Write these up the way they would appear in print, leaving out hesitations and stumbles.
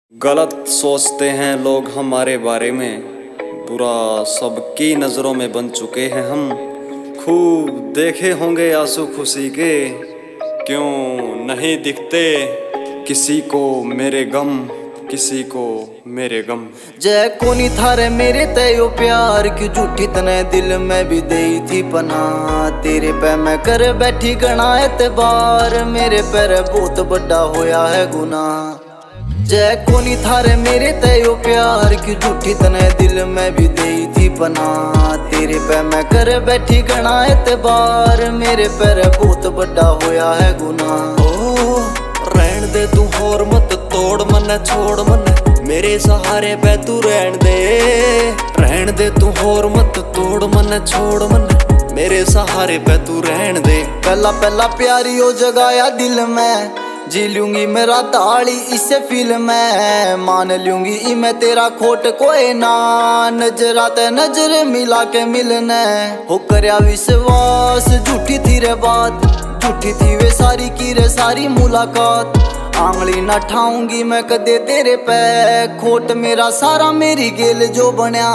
गलत सोचते हैं लोग हमारे बारे में, बुरा सबकी नज़रों में बन चुके हैं हम। खूब देखे होंगे आंसू खुशी के, क्यों नहीं दिखते किसी को मेरे गम, किसी को मेरे गम। जय कोनी थारे मेरे तयो प्यार की झूठी तने दिल में भी दई थी पना। तेरे पे मैं कर बैठी गणा एतबार, मेरे पैर बहुत बड़ा होया है गुनाह। जय कोनी थारे मेरे तयो प्यार की झूठी तने दिल में भी दई थी पना। तेरे पे मैं कर बैठी गणा एतबार, मेरे पैर बहुत बड़ा होया है गुनाह। ओ रहन दे तू होर मत तोड़ मन, छोड़ मन मेरे सहारे पे तू रहन दे। रहन दे तू होर मत तोड़ मन, छोड़ मन मेरे सहारे पे तू रहन दे। पहला पहला प्यारी हो जगाया दिल में, जी लूंगी मेरा ताली इससे फील में। मान लूंगी ई मैं तेरा खोट कोई ना, नजरा ते नजर मिला के मिलने। हो करया विश्वास झूठी थी रे बात, झूठी थी वे सारी की रे सारी मुलाकात। आंगली ना ठाऊंगी मैं कदे तेरे पे, खोट मेरा सारा मेरी गेल जो बनया।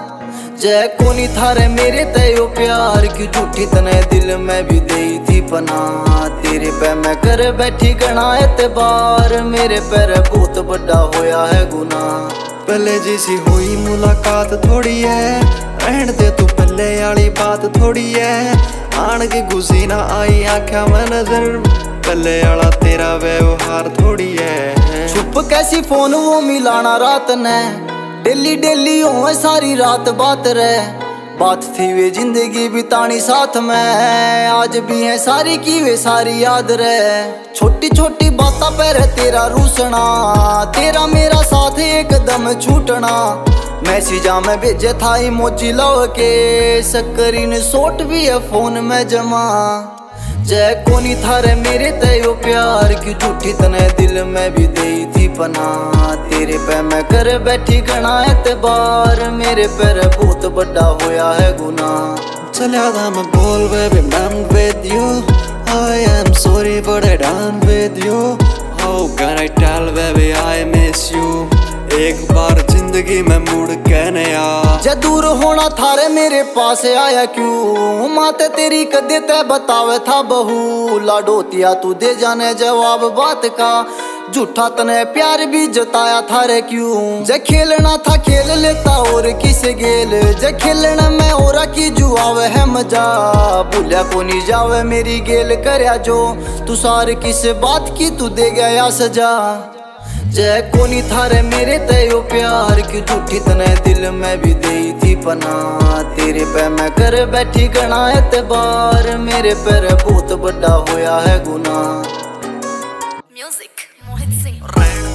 जय कोनी थारे मेरे तयो प्यार की झूठी तने दिल में भी दई थी पना। तेरे पे मैं कर बैठी गणा एतबार, मेरे पैर बहुत बड़ा होया है गुनाह। पहले जैसी हुई मुलाकात थोड़ी है, रहन दे तू पहले वाली बात थोड़ी है। आन के गुस्सी ना आई आँखा में नजर, पहले वाला तेरा व्यवहार थोड़ी है। छुप कैसी फोन वो मिलाना रात ने, डेली डेली हो सारी रात बात रे। बात थी वे जिंदगी बितानी साथ में, आज भी है सारी की वे सारी याद रे। छोटी छोटी बातों पर तेरा रूसना, तेरा मेरा साथ एकदम छूटना। मैसेजा में भेजे था इमोजी लव के, सक्करीन सोट भी है फोन में जमा। जय कोनी थारे मेरे तयो प्यार की झूठी तने दिल में भी दई थी पना। तेरे पे मैं कर बैठी गणा एतबार, मेरे पैर बहुत बड़ा होया है गुनाह। चलिया था मैं बोल baby I'm with you, I am sorry but I done with you, how can I tell baby I miss you। एक बार जिंदगी में मुड़ के नया। जे दूर होना थारे मेरे पास आया क्यों, माते तेरी कदे ते बतावे था बहू। लाडोतिया तू दे जाने जवाब बात का, झूठा तने प्यार भी जताया थारे क्यों। जे खेलना था खेल लेता और किस गेल, जे खेलना में और की जुआवे है मजा। भूलिया को नहीं जावे मेरी गेल करया जो, तू सार किस बात की तू दे गया सजा। जय कोनी थारे मेरे तयो प्यार की झूठी तने दिल में भी दई थी पना। तेरे पे मैं कर बैठी गणा एतबार, मेरे पैर बहुत बड़ा होया है गुनाह। म्यूजिक मोहित सिंह।